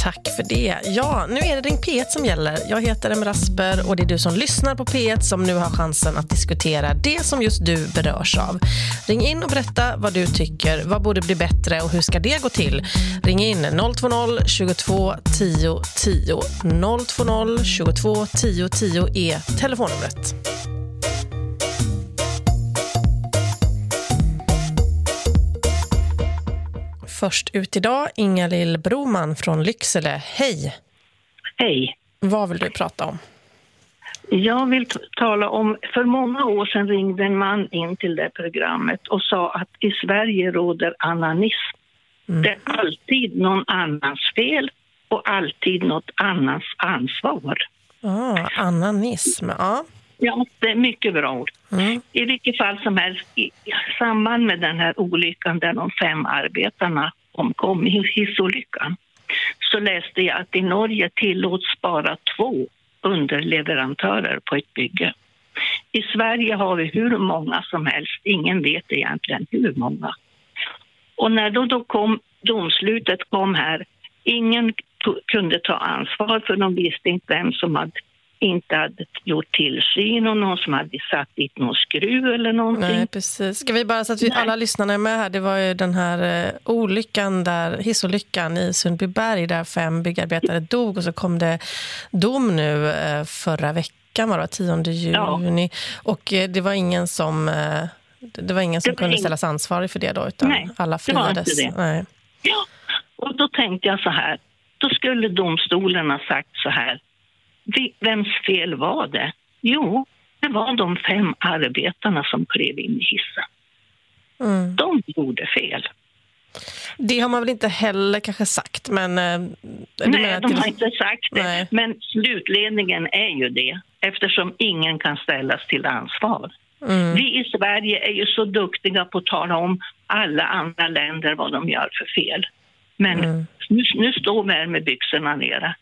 Tack för det. Ja, nu är det Ring P1 som gäller. Jag heter Emma Rasper och det är du som lyssnar på P1 som nu har chansen att diskutera det som just du berörs av. Ring in och berätta vad du tycker. Vad borde bli bättre och hur ska det gå till? Ring in 020 22 10 10. 020 22 10 10 är telefonnumret. Först ut idag, Inga-Lill Broman från Lycksele. Hej! Hej! Vad vill du prata om? Jag vill tala om, för många år sedan ringde en man in till det programmet och sa att i Sverige råder ananism. Det är alltid någon annans fel och alltid något annans ansvar. Ananism, ja. Ja, det är mycket bra ord. I vilket fall som helst, i samband med den här olyckan där de 5 arbetarna omkom i hissolyckan, så läste jag att i Norge tillåts bara 2 underleverantörer på ett bygge. I Sverige har vi hur många som helst, ingen vet egentligen hur många. Och när då domslutet kom här, ingen kunde ta ansvar för de visste inte vem som inte hade gjort tillsyn och någon som hade satt dit någon skruv eller någonting. Nej, precis. Ska vi bara så att vi alla lyssnarna är med här. Det var ju den här olyckan hissolyckan i Sundbyberg där 5 byggarbetare dog och så kom det dom nu förra veckan, var det 10 juni. Ja. Och det var ingen som kunde ställas ansvarig för det då, utan alla friades. Nej. Ja, och då tänkte jag så här. Då skulle domstolen ha sagt så här. Vems fel var det? Jo, det var de 5 arbetarna som klev in i hissen. De gjorde fel. Det har man väl inte heller kanske sagt, men... Nej, de har inte sagt det. Nej. Men slutledningen är ju det, eftersom ingen kan ställas till ansvar. Vi i Sverige är ju så duktiga på att tala om alla andra länder vad de gör för fel. Men nu står vi här med byxorna nere.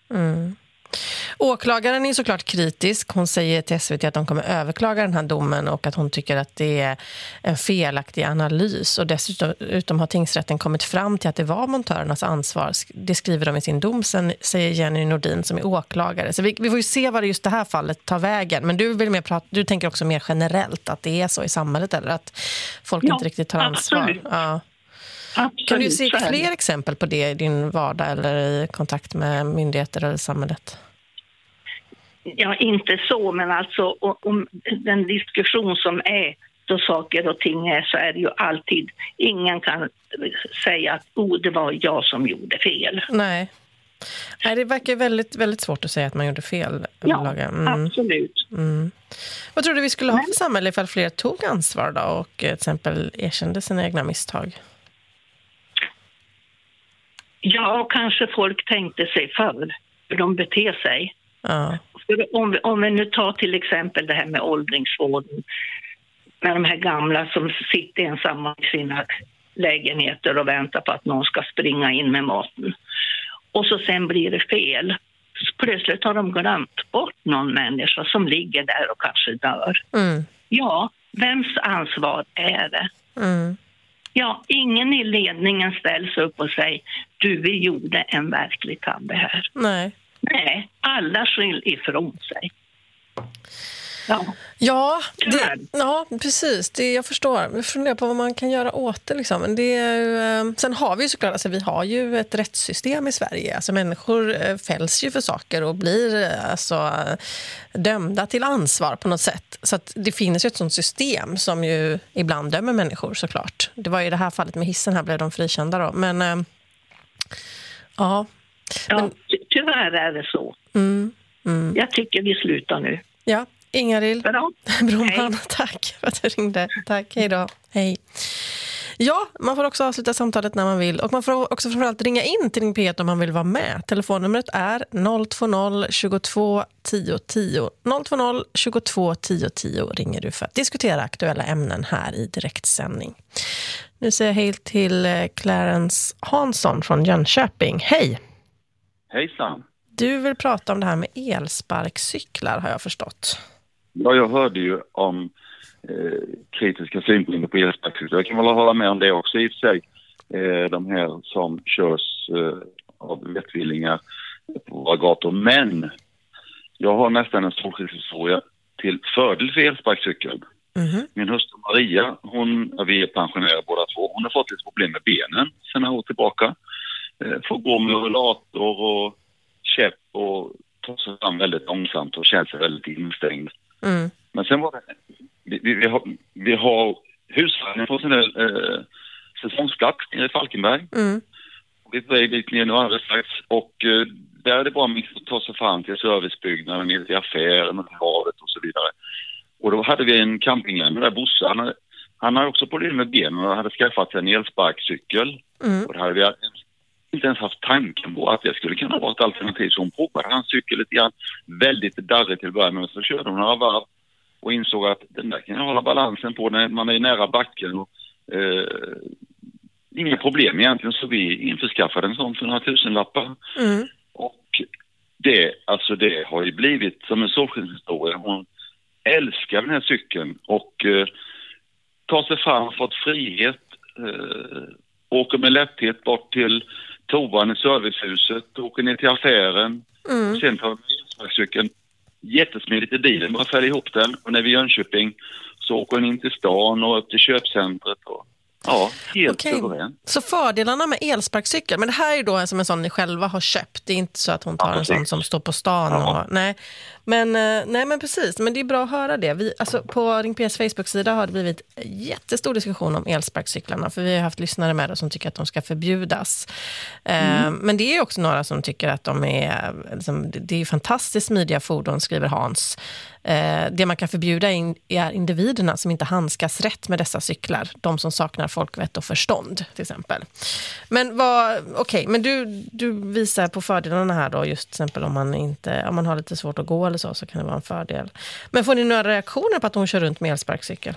Åklagaren är såklart kritisk. Hon säger till SVT att de kommer överklaga den här domen och att hon tycker att det är en felaktig analys. Och dessutom har tingsrätten kommit fram till att det var montörernas ansvar. Det skriver de i sin dom, sen säger Jenny Nordin som är åklagare. Så vi får ju se vad just det här fallet tar vägen. Men du tänker också mer generellt att det är så i samhället, eller att folk inte riktigt tar ansvar. Absolut. Ja. Absolut. Kan du se fler exempel på det i din vardag eller i kontakt med myndigheter eller samhället? Ja, inte så, men alltså om den diskussion som är då saker och ting är, så är det ju alltid, ingen kan säga att det var jag som gjorde fel. Nej, det verkar väldigt, väldigt svårt att säga att man gjorde fel. Ja, absolut. Vad tror du vi skulle ha för samhälle ifall fler tog ansvar då och till exempel erkände sina egna misstag? Ja, kanske folk tänkte sig för hur de beter sig. Ja. Om vi nu tar till exempel det här med åldringsvården, med de här gamla som sitter ensamma i sina lägenheter och väntar på att någon ska springa in med maten. Och så sen blir det fel. Så plötsligt har de glömt bort någon människa som ligger där och kanske dör. Ja, vems ansvar är det? Ja, ingen i ledningen ställs upp och säger vi gjorde en verklig tabbe här. Nej, alla skyll ifrån sig. Ja, precis. Jag förstår. Jag funderar på vad man kan göra åt det. Liksom. Men det är ju, sen har vi ju såklart, alltså, vi har ju ett rättssystem i Sverige. Alltså, människor fälls ju för saker och blir dömda till ansvar på något sätt. Så att det finns ju ett sånt system som ju ibland dömer människor såklart. Det var ju det här fallet med hissen, här blev de frikända då. Men Ja, tyvärr är det så. Jag tycker vi slutar nu. Ja, Inga-Lill Broman, tack för att du ringde. Tack, hej då. Hej. Ja, man får också avsluta samtalet när man vill. Och man får också framförallt ringa in till Ring P1 om man vill vara med. Telefonnumret är 020 22 10 10. 020 22 10 10 ringer du för att diskutera aktuella ämnen här i direktsändning. Nu säger jag hej till Clarence Hansson från Jönköping. Hej! Hejsan! Du vill prata om det här med elsparkcyklar, har jag förstått. Ja, jag hörde ju om kritiska synpunkter på elsparkcyklar. Jag kan väl hålla med om det också i och för sig. De här som körs av vettvillingar på våra gator. Men jag har nästan en solskyddshistoria till fördel för elsparkcykeln. Min hustru Maria, vi är pensionärer båda två. Hon har fått lite problem med benen sedan några år tillbaka. Får gå med rullator och käpp och ta sig fram väldigt långsamt och känner sig väldigt instängd. Men sen var det, vi har husvagnen på sin säsongsplats nere i Falkenberg. Och vi är på väg dit ner nu alldeles strax. Och där är det bara att ta sig fram till servicebyggnaden, ner till affären och havet och så vidare. Och då hade vi en campinglämare där, Bosse. Han har också problem med benen och hade skaffat sig en elsparkcykel. Och det hade vi inte ens haft tanken på att det skulle kunna vara ett alternativ. Så hon provade hans cykel lite grann, väldigt darrig till början, men så körde hon några varv och insåg att den där kan jag hålla balansen på när man är nära backen. Och, inga problem egentligen, så vi införskaffade en sån för några tusenlappar. Och det har ju blivit som en solskyddshistoria. Hon älskar den här cykeln och tar sig fram, fått frihet, åker med lätthet bort till toan i servicehuset, åker ner till affären och sen tar elsparkcykeln jättesmidigt i bilen, bara fäller ihop den, och när vi är i Jönköping så åker hon in till stan och upp till köpcentret och helt överens. Så fördelarna med elsparkcykel, men det här är då som en sån ni själva har köpt. Det är inte så att hon tar en sån som står på stan. Nej, men precis. Men det är bra att höra det. På Ring P's Facebook-sida har det blivit jättestor diskussion om elsparkcyklarna. För vi har haft lyssnare med som tycker att de ska förbjudas. Men det är också några som tycker att de är... det är fantastiskt smidiga fordon, skriver Hans. Det man kan förbjuda är individerna som inte handskas rätt med dessa cyklar. De som saknar folkvett och förstånd, till exempel. Men men du visar på fördelarna här då, just till exempel om man har lite svårt att gå eller så kan det vara en fördel. Men får ni några reaktioner på att hon kör runt med elsparkcykel?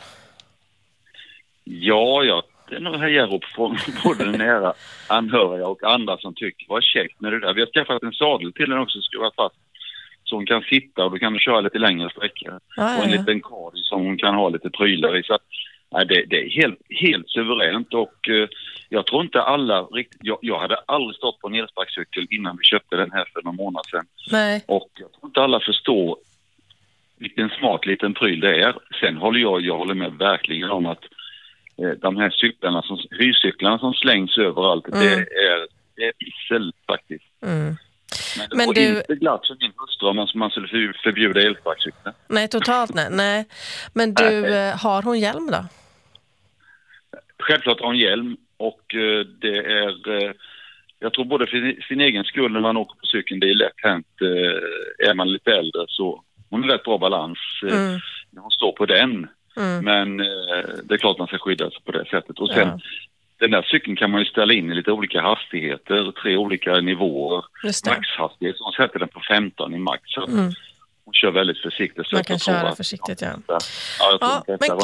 Ja, det är nog hejarop från både nära anhöriga och andra som tycker vad käckt med det där. Vi har skaffat en sadel till den också, skruvat fast. Så hon kan sitta och då kan du köra lite längre sträckor. Och en liten kard som hon kan ha lite prylar i. Så att, det är helt suveränt, och jag tror inte alla riktigt... Jag hade aldrig stått på en elsparkcykel innan vi köpte den här för några månader sedan. Nej. Och jag tror inte alla förstår vilken smart liten pryl det är. Sen jag håller med verkligen om att de här hyrcyklarna som slängs överallt, det är issel faktiskt. Men det var inte glatt som min hustru om man skulle förbjuda elsparkcyklar. Nej, totalt nej. Men du, har hon hjälm då? Självklart har hon hjälm, och det är... jag tror både för sin egen skull när man åker på cykeln, det är lätt hänt. Är man lite äldre så hon har rätt bra balans när hon står på den. Men det är klart man ska skydda sig på det sättet. Och sen... Den där cykeln kan man ju ställa in i lite olika hastigheter, 3 olika nivåer. Maxhastighet, så hon sätter den på 15 i max. Så hon kör väldigt försiktigt. Så man kan köra försiktigt, men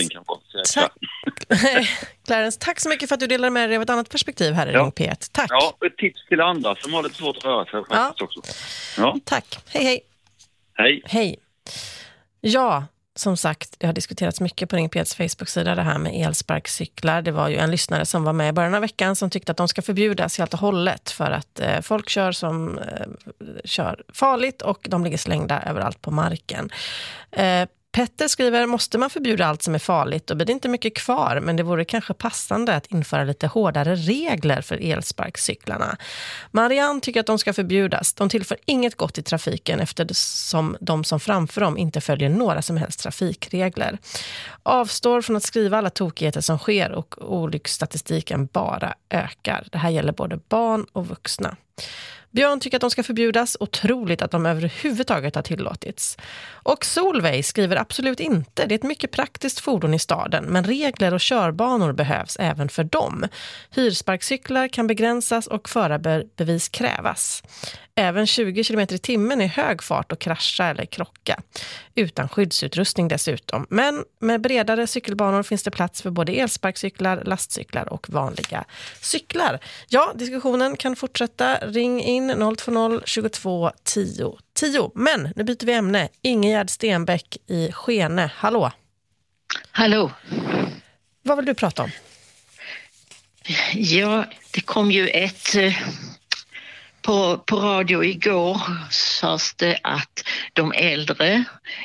Clarence, tack så mycket för att du delade med dig av ett annat perspektiv här i Ring P1. Tack. Ja, ett tips till andra som har lite svårt att röra sig också. Ja. Tack. Hej. Ja. Som sagt, det har diskuterats mycket på Ring P's Facebook-sida det här med elsparkcyklar. Det var ju en lyssnare som var med i början av veckan som tyckte att de ska förbjudas helt och hållet för att folk kör farligt och de ligger slängda överallt på marken. Petter skriver, måste man förbjuda allt som är farligt? Då blir det inte mycket kvar, men det vore kanske passande att införa lite hårdare regler för elsparkcyklarna. Marianne tycker att de ska förbjudas. De tillför inget gott i trafiken eftersom de som framför dem inte följer några som helst trafikregler. Avstår från att skriva alla tokigheter som sker och olycksstatistiken bara ökar. Det här gäller både barn och vuxna. Björn tycker att de ska förbjudas. Otroligt att de överhuvudtaget har tillåtits. Och Solveig skriver absolut inte. Det är ett mycket praktiskt fordon i staden. Men regler och körbanor behövs även för dem. Hyrsparkcyklar kan begränsas och förarbevis krävas. Även 20 km i timmen är hög fart och krascha eller krocka. Utan skyddsutrustning dessutom. Men med bredare cykelbanor finns det plats för både elsparkcyklar, lastcyklar och vanliga cyklar. Ja, diskussionen kan fortsätta. Ring in 020 22 10 10. Men nu byter vi ämne. Ingegärd Stenbäck i Skene. Hallå. Hallå. Vad vill du prata om? Ja, det kom ju ett på radio igår sades det att de äldre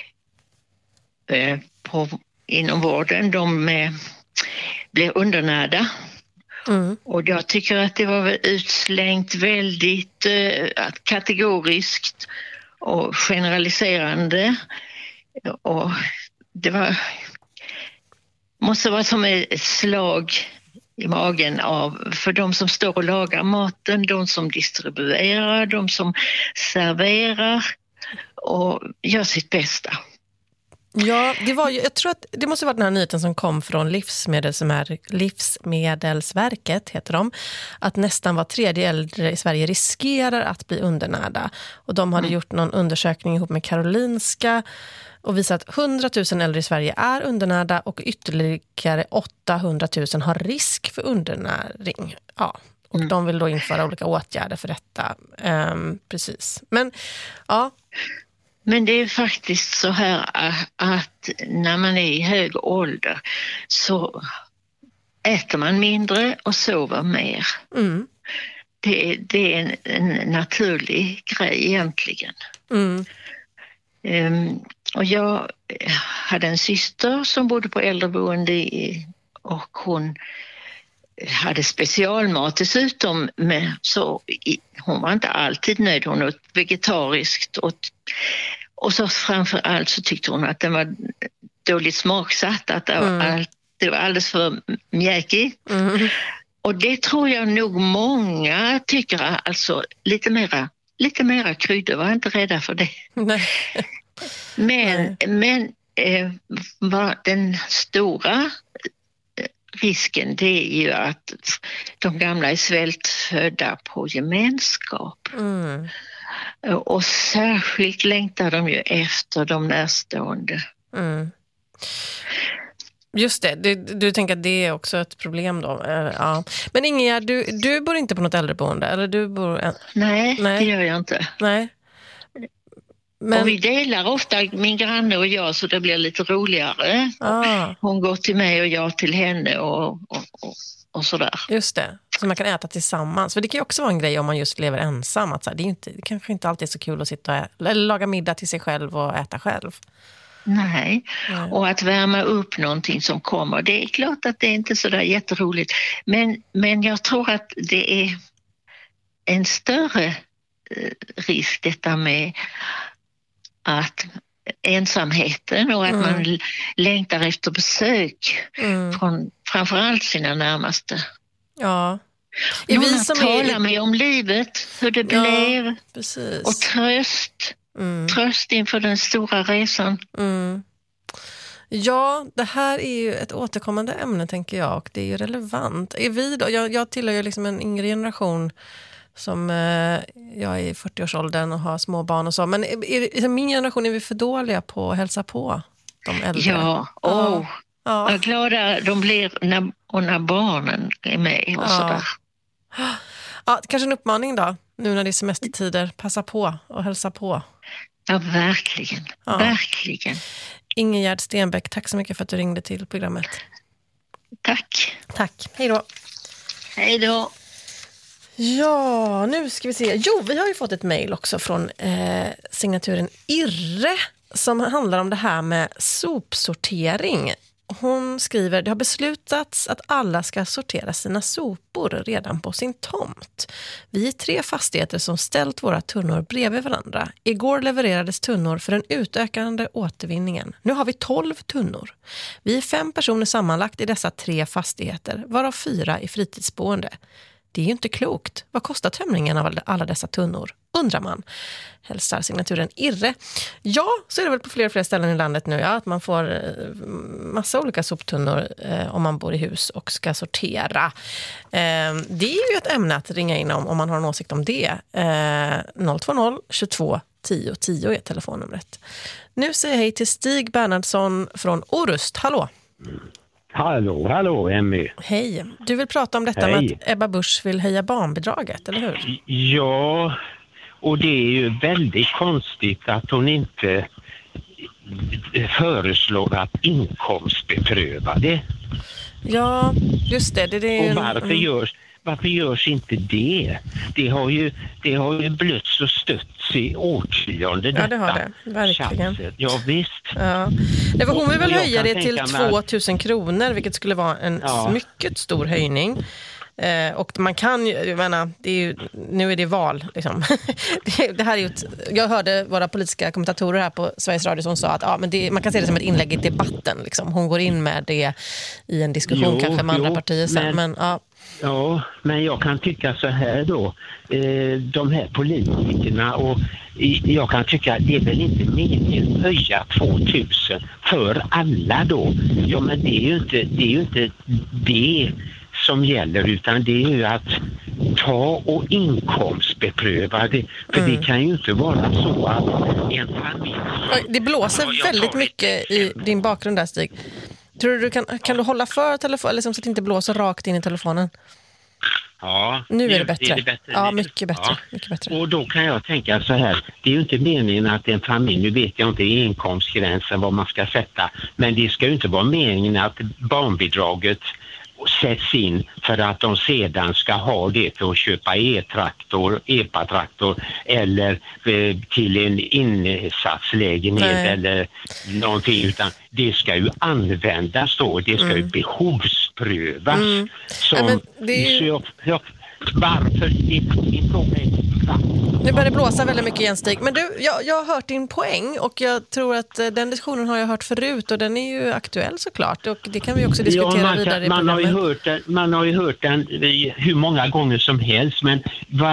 inom vården, de blir undernärda. Och jag tycker att det var utslängt väldigt kategoriskt och generaliserande. Och det måste vara som ett slag i magen för de som står och lagar maten, de som distribuerar, de som serverar och gör sitt bästa. Ja, jag tror att det måste vara den här nyheten som kom från Livsmedelsverket, heter de, att nästan var tredje äldre i Sverige riskerar att bli undernärda. Och de hade gjort någon undersökning ihop med Karolinska och visat att 100 000 äldre i Sverige är undernärda och ytterligare 800 000 har risk för undernäring. Ja. Och de vill då införa olika åtgärder för detta. Precis. Men ja. Men det är faktiskt så här att när man är i hög ålder så äter man mindre och sover mer. Det är en naturlig grej egentligen. Och jag hade en syster som bodde på äldreboende och hon hade specialmat dessutom, så hon var inte alltid nöjd. Hon åt vegetariskt och så framförallt så tyckte hon att den var dåligt smaksatt, att det var alldeles för mjäkig. Och det tror jag nog många tycker, alltså lite mera kryddor, var inte rädda för det. Nej. Men den stora risken, det är ju att de gamla är svältfödda på gemenskap. Och särskilt längtar de ju efter de närstående. Just det, du tänker att det är också ett problem då. Ja. Men Ingegerd, du bor inte på något äldreboende? Eller du bor... Nej, det gör jag inte. Nej. Men... Och vi delar ofta, min granne och jag, så det blir lite roligare. Hon går till mig och jag till henne och sådär. Just det, så man kan äta tillsammans. För det kan ju också vara en grej om man just lever ensam. Att så här, det kanske inte alltid är så kul att sitta eller laga middag till sig själv och äta själv. Nej, och att värma upp någonting som kommer. Det är klart att det är inte så där jätteroligt. Men jag tror att det är en större risk detta med att ensamheten och att man längtar efter besök från framförallt sina närmaste. Ja. Någon talar med om livet, hur det blev. Precis. Och tröst inför den stora resan. Ja, det här är ju ett återkommande ämne, tänker jag, och det är ju relevant. Är vi då, jag tillhör ju liksom en yngre generation som jag är i 40-årsåldern och har små barn och så. Men i min generation är vi för dåliga på att hälsa på de äldre. Ja. Vad glada de blir när barnen är med och sådär. Ja, kanske en uppmaning då, nu när det är semestertider. Passa på och hälsa på. Ja, verkligen. Ja. Verkligen. Ingegerd Stenbäck, tack så mycket för att du ringde till programmet. Tack. Hej då. Hej då. Ja, nu ska vi se. Jo, vi har ju fått ett mejl också från signaturen Irre som handlar om det här med sopsortering. Hon skriver, det har beslutats att alla ska sortera sina sopor redan på sin tomt. Vi är 3 fastigheter som ställt våra tunnor bredvid varandra. Igår levererades tunnor för den utökande återvinningen. Nu har vi 12 tunnor. Vi är 5 personer sammanlagt i dessa 3 fastigheter, varav 4 i fritidsboende. Det är ju inte klokt. Vad kostar tömningen av alla dessa tunnor? Undrar man. Hälsar signaturen Irre. Ja, så är det väl på fler ställen i landet nu. Ja, att man får massa olika soptunnor om man bor i hus och ska sortera. Det är ju ett ämne att ringa in om man har en åsikt om det. 020 22 10 10 är telefonnumret. Nu säger jag hej till Stig Bernhardsson från Orust. Hallå! Hallå, Emmy. Hej. Du vill prata om detta med att Ebba Busch vill höja barnbidraget, eller hur? Ja, och det är ju väldigt konstigt att hon inte föreslår att inkomstbepröva det. Ja, just det. Och Varför görs inte det? Det har ju blötts och stötts i årtionden. Ja, det har det. Verkligen. Tjafset. Ja, visst. Ja. Hon vill väl höja det till 2000 kronor, vilket skulle vara en mycket stor höjning. Och man kan ju, jag menar, nu är det val liksom. Det här är ju jag hörde våra politiska kommentatorer här på Sveriges Radio som sa att men man kan se det som ett inlägg i debatten liksom. Hon går in med det i en diskussion kanske med andra partier sen, men Ja, men jag kan tycka så här då, de här politikerna, och jag kan tycka att det är väl inte meningen att höja 2000 för alla då. Ja, men det är ju inte det som gäller, utan det är ju att ta och inkomstbepröva det. För det kan ju inte vara så att en familj... Det blåser väldigt mycket i din bakgrund där, Stig. Tror du kan du hålla för telefonen, eller så att det inte blåser rakt in i telefonen? Ja, nu är det bättre. Är det bättre. Ja, mycket bättre. Ja. Mycket bättre. Och då kan jag tänka så här, det är ju inte meningen att en familj, nu vet jag inte inkomstgränsen vad man ska sätta, men det ska ju inte vara meningen att barnbidraget sätts in för att de sedan ska ha det till att köpa EPA-traktor eller till en insatslägenhet eller någonting, utan det ska ju användas då, det ska ju behovsprövas. Varför? Din fråga är nu börjar det blåsa väldigt mycket igen, Stig. Men du, jag har hört din poäng och jag tror att den diskussionen har jag hört förut och den är ju aktuell såklart, och det kan vi också diskutera vidare i man har ju hört den hur många gånger som helst, men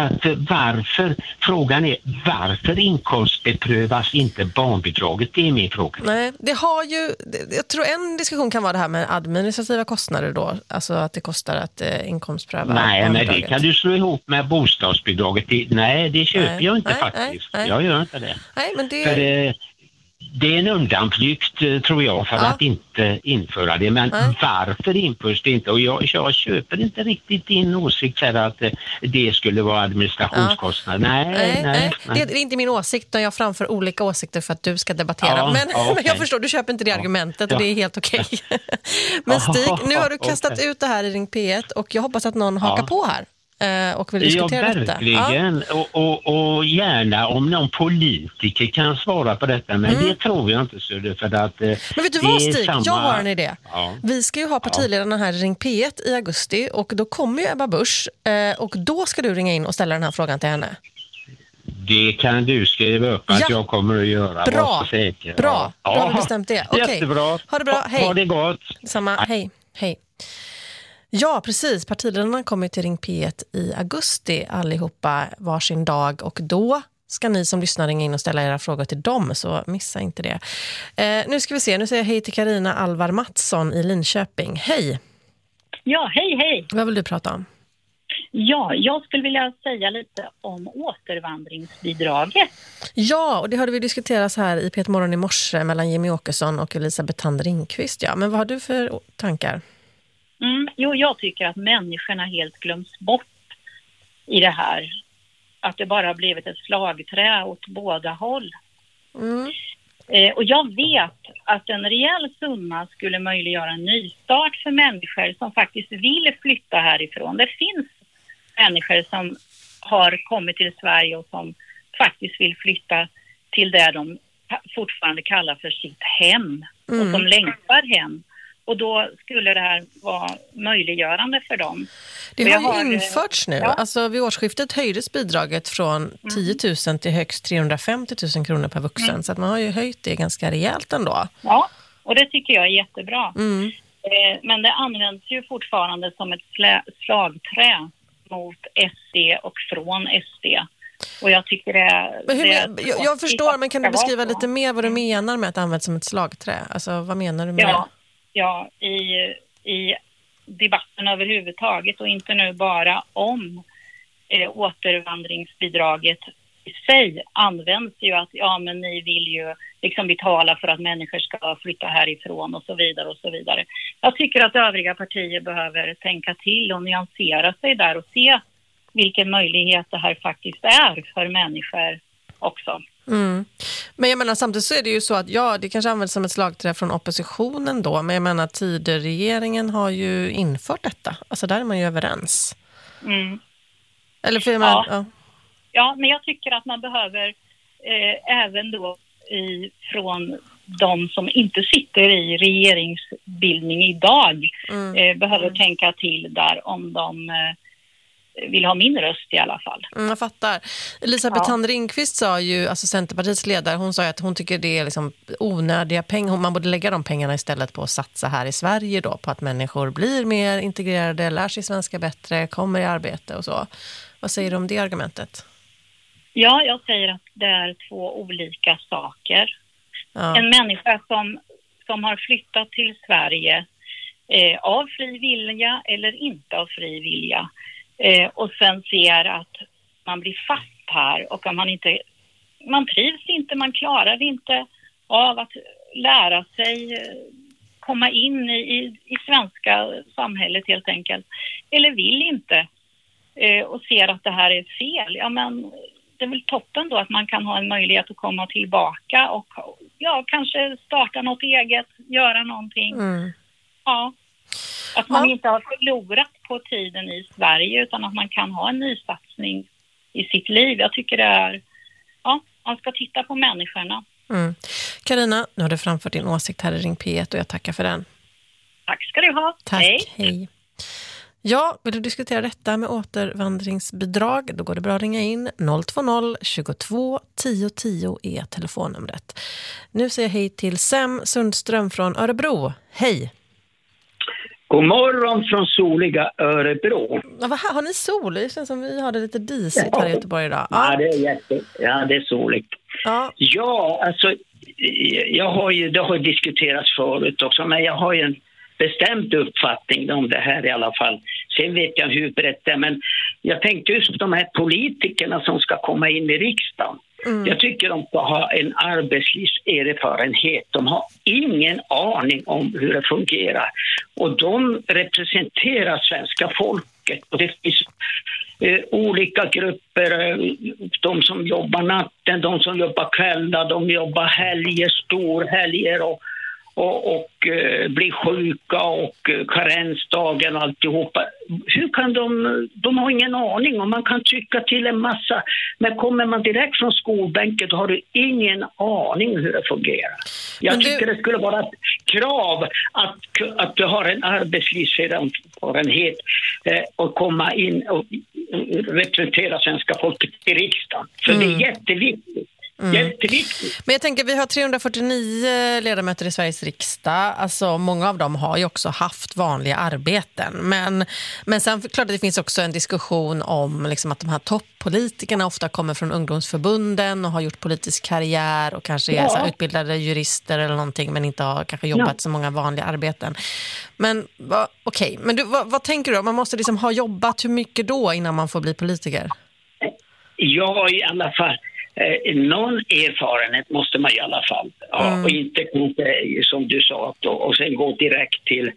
varför? Frågan är, varför inkomstbeprövas inte barnbidraget? Det är min fråga. Nej, det har ju, jag tror en diskussion kan vara det här med administrativa kostnader då, alltså att det kostar att inkomstpröva barnbidraget. Nej, det kan du slå ihop med bostadsbidraget. Nej, det köper jag inte faktiskt. Nej. Jag gör inte det. Nej, men det... För det är en undanflykt, tror jag, för att inte införa det. Men varför införs det inte? Och jag köper inte riktigt din åsikt här att det skulle vara administrationskostnad. Nej. Det är inte min åsikt, utan jag framför olika åsikter för att du ska debattera. Men jag förstår, du köper inte det argumentet och det är helt okej. Men Stig, nu har du kastat ut det här i Ring P1 och jag hoppas att någon hakar på här. Och vill diskutera verkligen. detta. Och gärna om någon politiker kan svara på detta, men det tror jag inte, så för att men vet du vad, Stig? Jag har en idé. Vi ska ju ha partiledarna här i Ring P1 i augusti och då kommer ju Ebba Busch och då ska du ringa in och ställa den här frågan till henne. Det kan du skriva upp att jag kommer att göra. Bra, då har vi bestämt det. Okay. Jättebra. Ha det bra, hej. Ha det gott. Samma, hej. Ja, precis. Partiledarna kommer till Ring P1 i augusti allihopa varsin dag och då ska ni som lyssnar ringa in och ställa era frågor till dem, så missa inte det. Nu ska vi se, nu säger jag hej till Carina Alvar Mattsson i Linköping. Hej! Ja, hej! Vad vill du prata om? Ja, jag skulle vilja säga lite om återvandringsbidraget. Ja, och det hörde vi diskuteras här i P1 Morgon i morse mellan Jimmy Åkesson och Elisabeth Thand-Ringqvist. Ja, men vad har du för tankar? Jo, jag tycker att människorna helt glöms bort i det här. Att det bara har blivit ett slagträ åt båda håll. Och jag vet att en rejäl summa skulle möjliggöra en nystart för människor som faktiskt vill flytta härifrån. Det finns människor som har kommit till Sverige och som faktiskt vill flytta till det de fortfarande kallar för sitt hem och som längtar hem. Och då skulle det här vara möjliggörande för dem. Det har ju införts nu. Ja. Alltså vid årsskiftet höjdes bidraget från 10 000 till högst 350 000 kronor per vuxen. Så att man har ju höjt det ganska rejält ändå. Ja, och det tycker jag är jättebra. Men det används ju fortfarande som ett slagträ mot SD och från SD. Och jag tycker jag förstår, men kan du beskriva lite mer vad du menar med att använda som ett slagträ? Alltså vad menar du med det? Ja, i debatten överhuvudtaget och inte nu bara om återvandringsbidraget i sig används ju att men ni vill ju liksom betala för att människor ska flytta härifrån och så vidare och så vidare. Jag tycker att övriga partier behöver tänka till och nyansera sig där och se vilken möjlighet det här faktiskt är för människor också. Men jag menar, samtidigt så är det ju så att det kanske används som ett slagträ från oppositionen då, men jag menar Tidöregeringen har ju infört detta. Alltså där är man ju överens. Eller för Ja, men jag tycker att man behöver även då från de som inte sitter i regeringsbildning idag behöver tänka till där om de vill ha min röst i alla fall. Jag fattar. Elisabeth Thand Ringqvist sa ju, alltså Centerpartiets ledare, hon sa att hon tycker det är liksom onödiga pengar. Man borde lägga de pengarna istället på att satsa här i Sverige då, på att människor blir mer integrerade, lär sig svenska bättre, kommer i arbete och så. Vad säger du om det argumentet? Ja, jag säger att det är två olika saker. Ja. En människa som har flyttat till Sverige av fri vilja eller inte av fri vilja och sen ser att man blir fast här och man trivs inte, man klarar inte av att lära sig komma in i svenska samhället helt enkelt, eller vill inte och ser att det här är fel. Ja, men det är väl toppen då att man kan ha en möjlighet att komma tillbaka och kanske starta något eget, göra någonting. Ja. Att man inte har förlorat på tiden i Sverige utan att man kan ha en nysatsning i sitt liv. Jag tycker det är, man ska titta på människorna. Carina, nu har du framfört din åsikt här i Ring P1 och jag tackar för den. Tack ska du ha. Tack, hej. Ja, vill du diskutera detta med återvandringsbidrag? Då går det bra att ringa in. 020 22 10 10 är telefonnumret. Nu säger jag hej till Sem Sundström från Örebro. Hej! God morgon från soliga Örebro. Har ni sol? Det känns som vi har det lite disigt här i Göteborg idag. Ja, det är soligt. Ja, alltså det har diskuterats förut också, men jag har ju en bestämd uppfattning om det här i alla fall. Sen vet jag hur brett det är, men jag tänkte just de här politikerna som ska komma in i riksdagen. Jag tycker de ska ha en arbetslivserfarenhet. De har ingen aning om hur det fungerar. Och de representerar svenska folket. Och det finns olika grupper. De som jobbar natten, de som jobbar kvällar, de jobbar helger, storhelger och blir sjuka och karensdagen och alltihopa. Hur kan de har ingen aning och man kan tycka till en massa, men kommer man direkt från skolbänken då har du ingen aning hur det fungerar. Jag tycker det skulle vara ett krav att du har en arbetslivserfarenhet och komma in och representera svenska folket i riksdagen. För det är jätteviktigt. Jätteviktigt. Men jag tänker, vi har 349 ledamöter i Sveriges riksdag. Alltså många av dem har ju också haft vanliga arbeten. Men sen klart att det finns också en diskussion om liksom att de här toppolitikerna ofta kommer från ungdomsförbunden och har gjort politisk karriär och kanske är så här utbildade jurister eller någonting, men inte har kanske jobbat så många vanliga arbeten. Men okej. Men vad tänker du? Man måste liksom ha jobbat hur mycket då innan man får bli politiker? Ja, i alla fall. Någon erfarenhet måste man i alla fall. Och inte som du sa och sen gå direkt till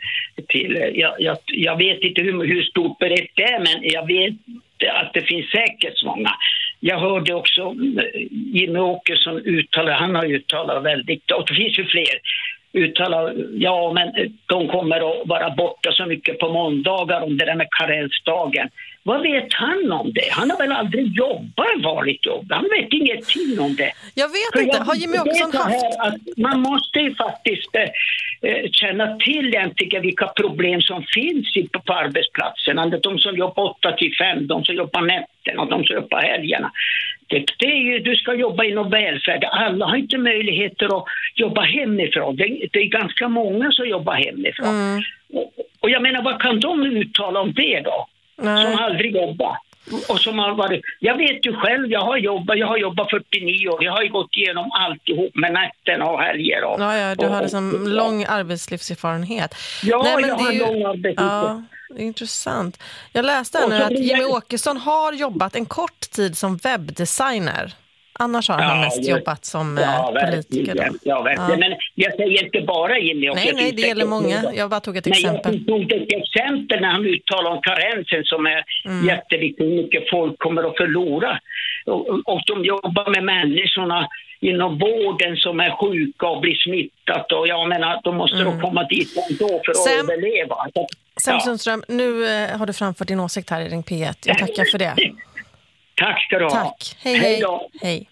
jag vet inte hur stort brett det är, men jag vet att det finns säkert många. Jag hörde också Jimmy Åkesson han har uttalat väldigt, och det finns ju fler uttalar, men de kommer att vara borta så mycket på måndagar om det där med karensdagen. Vad vet han om det? Han har väl aldrig jobbat ett vanligt jobb. Han vet ingenting om det. Jag vet inte. Har Jimmy Åkesson haft? Man måste ju faktiskt känna till egentligen vilka problem som finns på arbetsplatserna. De som jobbar 8-5, de som jobbar nätterna och de som jobbar helgerna. Det är ju, du ska jobba inom välfärd. Alla har inte möjligheter att jobba hemifrån. Det är ganska många som jobbar hemifrån. Och jag menar, vad kan de uttala om det då? Nej. Som aldrig jobbar. Och som har varit, jag vet ju själv, jag har jobbat 49 år. Jag har ju gått igenom alltihop med nätten och helger. Du har liksom lång arbetslivserfarenhet. Ja, nej, men jag har lång arbetslivserfarenhet. Ja, det är intressant. Jag läste nu att Jimmy Åkesson har jobbat en kort tid som webbdesigner. Annars har han mest jobbat som politiker. Ja, verkligen. Men jag säger inte bara Jimmy Åkesson. Nej, det gäller många. Jag bara tog ett exempel. Jag tog ett exempel när han uttalar om karensen som är jätteviktigt. Hur mycket folk kommer att förlora. Och de jobbar med människorna inom vården som är sjuka och blir smittat. Och jag menar, de måste då komma dit ändå för att överleva. Sam Sundström, nu har du framfört din åsikt här i Ring P1. Jag tackar för det. Tack ska du ha. Tack. Hej då. Hej.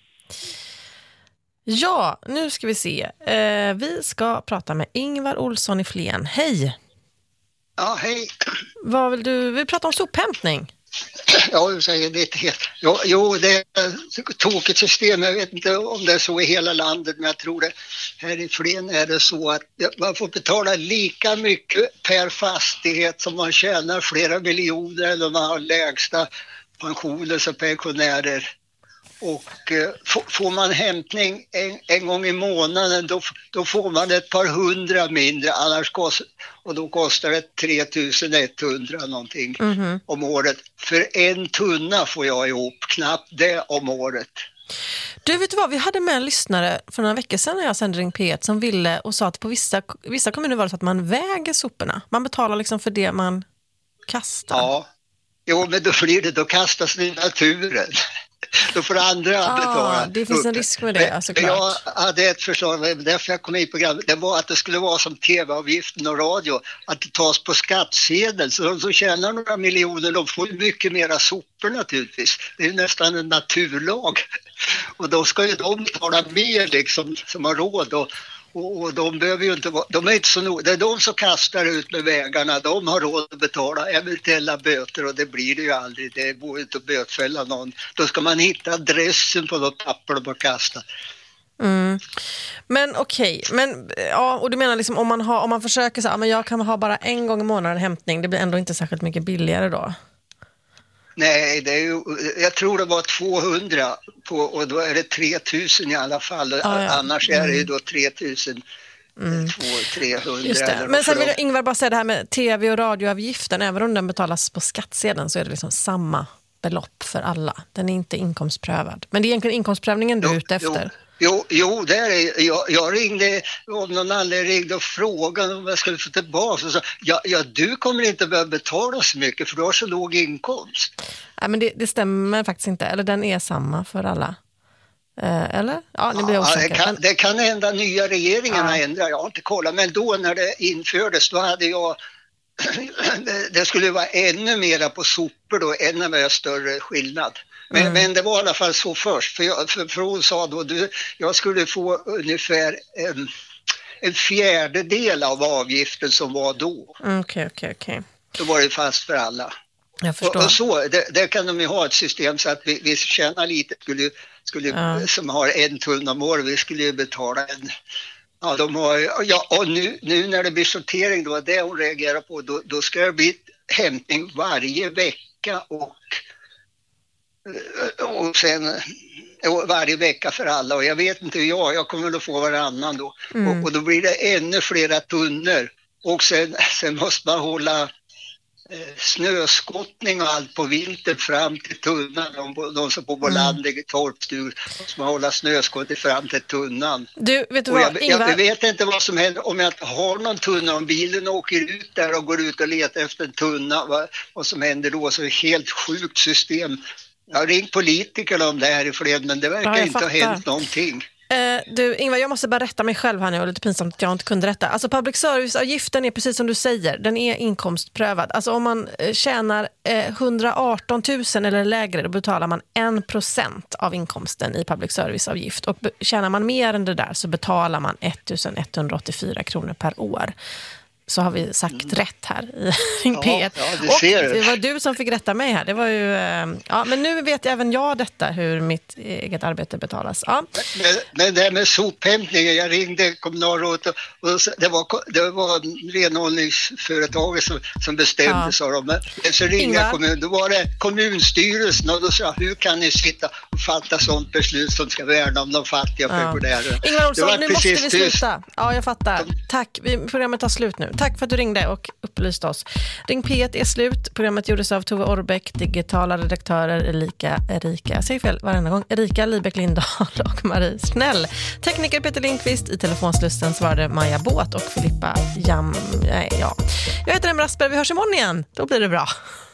Ja, nu ska vi se. Vi ska prata med Ingvar Olsson i Flen. Hej! Ja, hej. Vad vill du? Vi pratar om sophämtning. Ja, du säger det helt. Jo, det är ett tokigt system. Jag vet inte om det är så i hela landet, men jag tror det här i Flen är det så att man får betala lika mycket per fastighet som man tjänar flera miljoner eller man har lägsta pensioner som pensionärer. Och får man hämtning en gång i månaden då får man ett par hundra mindre, och då kostar det 3100 någonting om året. För en tunna får jag ihop, knappt det om året. Du, vet du vad, vi hade med en lyssnare för några veckor sedan när jag sände Ring P1 som ville och sa att på vissa kommuner var det så att man väger soporna. Man betalar liksom för det man kastar. Ja, jo, men då kastas det i naturen. Då får andra betala. Det finns en risk med det, såklart. Jag hade ett förslag, därför jag kom in i programmet. Det var att det skulle vara som tv-avgiften och radio, att det tas på skattsedeln. Så de som tjänar några miljoner, de får mycket mera sopor naturligtvis. Det är nästan en naturlag. Och då ska ju de betala mer liksom, som har råd. Och de behöver ju inte vara, de är inte så nog. Det är de som kastar ut med vägarna. De har råd att betala eventuella böter och det blir det ju aldrig. Det går inte att bötfälla någon. Då ska man hitta adressen på något papper de har kastat. Men okej. Men ja, och du menar liksom om man försöker så men jag kan ha bara en gång i månaden hämtning. Det blir ändå inte särskilt mycket billigare då. Nej, det är ju, jag tror det var 200 och då är det 3000 i alla fall. Annars är det ju då 3000. 300. Just det. Men sen vill Ingvar bara säga det här med tv- och radioavgiften. Även om den betalas på skattsedeln så är det liksom samma belopp för alla. Den är inte inkomstprövad. Men det är egentligen inkomstprövningen du är ute efter. Jo, det är jag ringde om någon anledning ringde och frågade om jag skulle få tillbaka och så du kommer inte behöva betala så mycket för du har så låg inkomst. Nej, men det stämmer faktiskt inte. Eller den är samma för alla. Eller? Ja, ni blir osäkra. Det kan hända nya regeringarna ändrar. Jag har inte kollat. Men då när det infördes då hade jag det skulle vara ännu mera på sopor då, ännu mer större skillnad. Men det var i alla fall så först. För hon sa då jag skulle få ungefär en fjärdedel av avgiften som var då. Okej. Då var det fast för alla. Jag förstår. Och så, där kan de ju ha ett system så att vi tjänar lite som har en tunn om året, vi skulle ju betala en. Ja, och nu när det blir sortering då, det hon reagerar på, då ska det bli hämtning varje vecka och sen varje vecka för alla. Och jag vet inte jag kommer att få varannan då. Och då blir det ännu flera tunnor. Och sen måste man hålla snöskottning och allt på vintern fram till tunnan. De som bor på landet i torpstugor måste man hålla snöskottning fram till tunnan. Du, vet du vad, jag vet inte vad som händer om jag inte har någon tunna. Om bilen åker ut där och går ut och letar efter en tunna, vad som händer då? Så är det ett helt sjukt system. Jag har ringt politikerna om det här i Flen, men det verkar inte ha hänt någonting. Du Ingvar, jag måste bara rätta mig själv här nu och lite pinsamt att jag inte kunde rätta. Alltså public service-avgiften är precis som du säger, den är inkomstprövad. Alltså om man tjänar 118 000 eller lägre, då betalar man 1% av inkomsten i public service-avgift. Och tjänar man mer än det där så betalar man 1184 kronor per år. Så har vi sagt rätt här i P1. Ja, det ser du. Det var du som fick rätta mig här. Det var ju, men nu vet även jag detta, hur mitt eget arbete betalas. Ja. Men det här med sophämtningen, jag ringde kommunalrådet och det var renhållningsföretaget som bestämde, sa de. Men så ringde kommun, då var det kommunstyrelsen och då sa hur kan ni sitta och fatta sånt beslut som ska värna om de fattiga pensionärerna. Ingvar Olsson, nu måste vi sluta. Ja, jag fattar. Tack, programmet tar slut nu. Tack för att du ringde och upplyste oss. Ring P1 är slut. Programmet gjordes av Tove Orbeck, digitala redaktörer Erika, jag säger fel varenda gång, Erika Libeck Lindahl och Marie Snäll. Tekniker Peter Lindqvist, i telefonslussen svarade Maja Båt och Filippa Jam. Jag heter Emma Rasper, vi hörs imorgon igen. Då blir det bra.